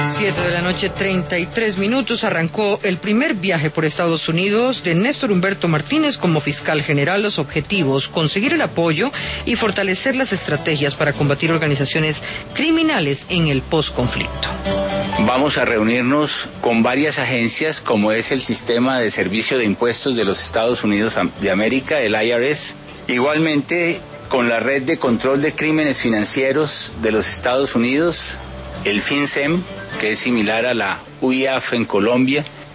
7:33 arrancó el primer viaje por Estados Unidos de Néstor Humberto Martínez como fiscal general. Los objetivos: conseguir el apoyo y fortalecer las estrategias para combatir organizaciones criminales en el posconflicto. Vamos a reunirnos con varias agencias, como es el Sistema de Servicio de Impuestos de los Estados Unidos de América, el IRS, igualmente con la Red de Control de Crímenes Financieros de los Estados Unidos, el FinCEN, que es similar a la UIAF en Colombia,